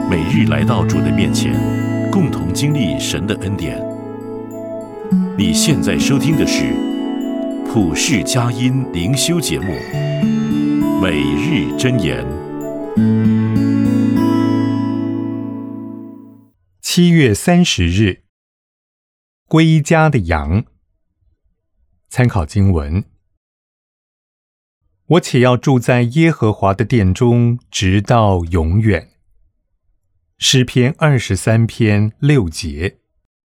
每日来到主的面前，共同经历神的恩典。你现在收听的是普世佳音灵修节目《每日箴言》。 7月30日，归家的羊。参考经文：我且要住在耶和华的殿中，直到永远。诗篇23篇6节。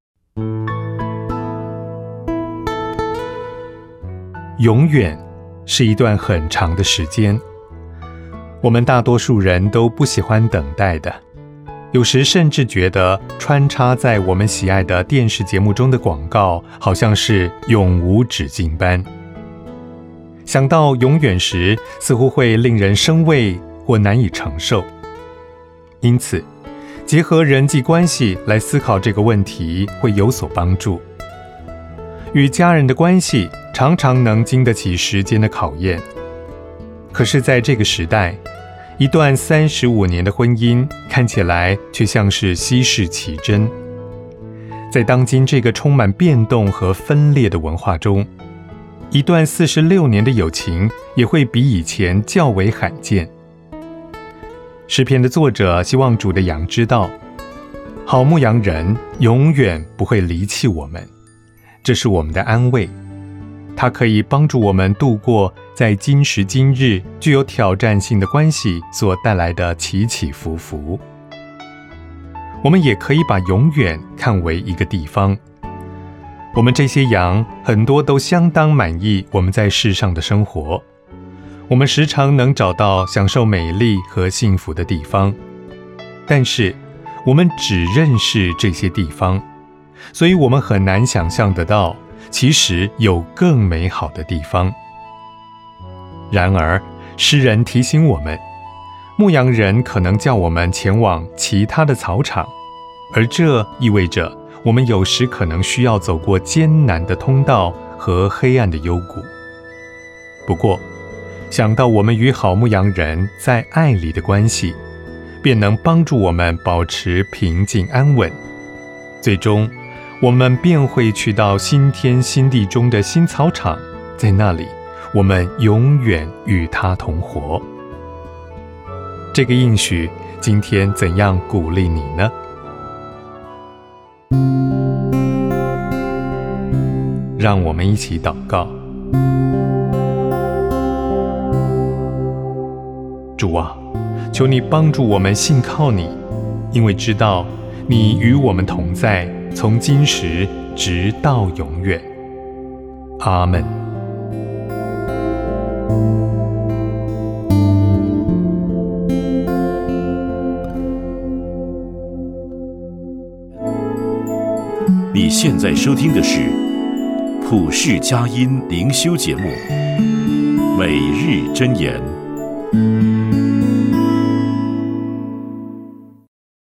永远是一段很长的时间，我们大多数人都不喜欢等待的，有时甚至觉得穿插在我们喜爱的电视节目中的广告好像是永无止境般。想到永远时，似乎会令人生畏或难以承受。因此，结合人际关系来思考这个问题会有所帮助。与家人的关系常常能经得起时间的考验，可是在这个时代，一段35年的婚姻看起来却像是稀世奇珍。在当今这个充满变动和分裂的文化中，一段46年的友情也会比以前较为罕见。诗篇的作者希望主的羊知道，好牧羊人永远不会离弃我们，这是我们的安慰。它可以帮助我们度过在今时今日具有挑战性的关系所带来的起起伏伏。我们也可以把永远看为一个地方。我们这些羊很多都相当满意我们在世上的生活，我们时常能找到享受美丽和幸福的地方，但是我们只认识这些地方，所以我们很难想象得到其实有更美好的地方。然而，诗人提醒我们，牧羊人可能叫我们前往其他的草场，而这意味着我们有时可能需要走过艰难的通道和黑暗的幽谷。不过，想到我们与好牧羊人在爱里的关系，便能帮助我们保持平静安稳。最终，我们便会去到新天新地中的新草场，在那里，我们永远与他同活。这个应许今天怎样鼓励你呢？让我们一起祷告。主啊，求你帮助我们信靠你，因为知道你与我们同在，从今时直到永远。阿们。 你现在收听的是普世佳音灵修节目《每日箴言》。